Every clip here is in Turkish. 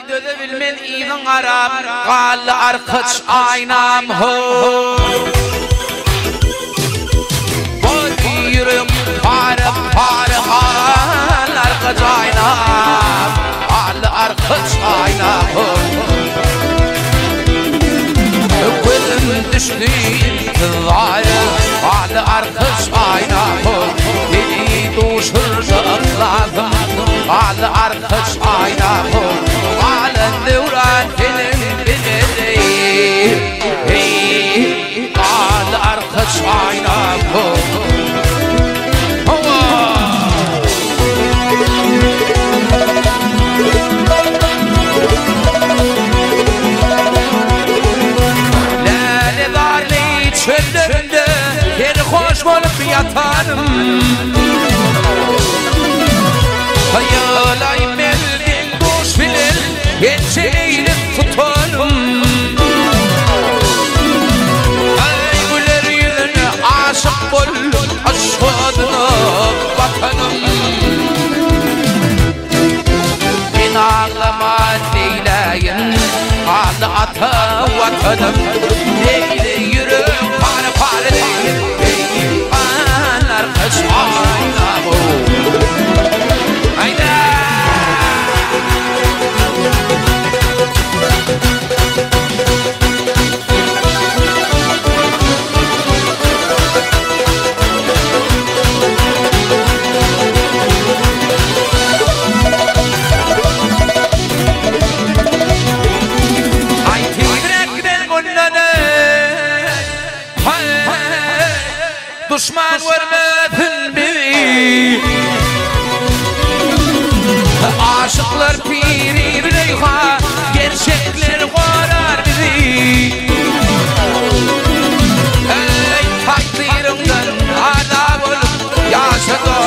döde bilmen iyiden arab Gal arkaç aynam ho Boy yürüm pare pare gal arkaç aynam Gal arkaç aynam ho Gülüm düştü intizarı Gal arkaç aynam ho Beni duşuracak lazım Gal arkaç aynam ho Gal devran film bilmedi Gal arkaç aynam ho Çöllerinde yeri hoş bulup yatarım Hayalayım elin boş bilir Geçeğini tutarım Ay güler yüzüne aşık bulup aşkına vatanım Ben ağlama neyleyin Ağlı ata vatanım Neyle yürü pare pare değil Anlar kaç ayna bu Hayda Düşman vermedin bizi Aşıklar piri bileyha Gerçekler korar bizi Ey takdirimden adab olup yaşadın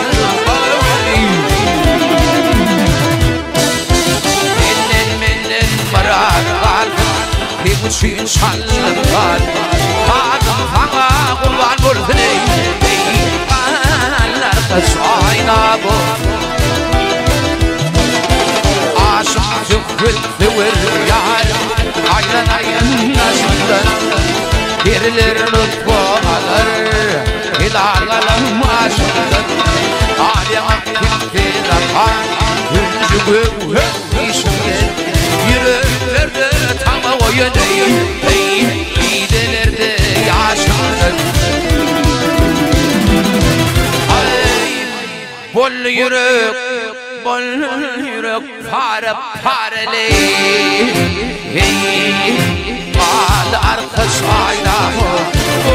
Menden marar kaldım Bir buçuğun şallım var Adım sana kurban bulsun Kaç ayna bu Aşık zühül yar Aylan ayın aşkından Biriler lütfu alır Hilalım aşkından Alem kimse zaten Yüzü gök işimden Yürürlerde tam oyun İdelerde yaşamdan Bol yürek pare pareli Gal arkaç aynam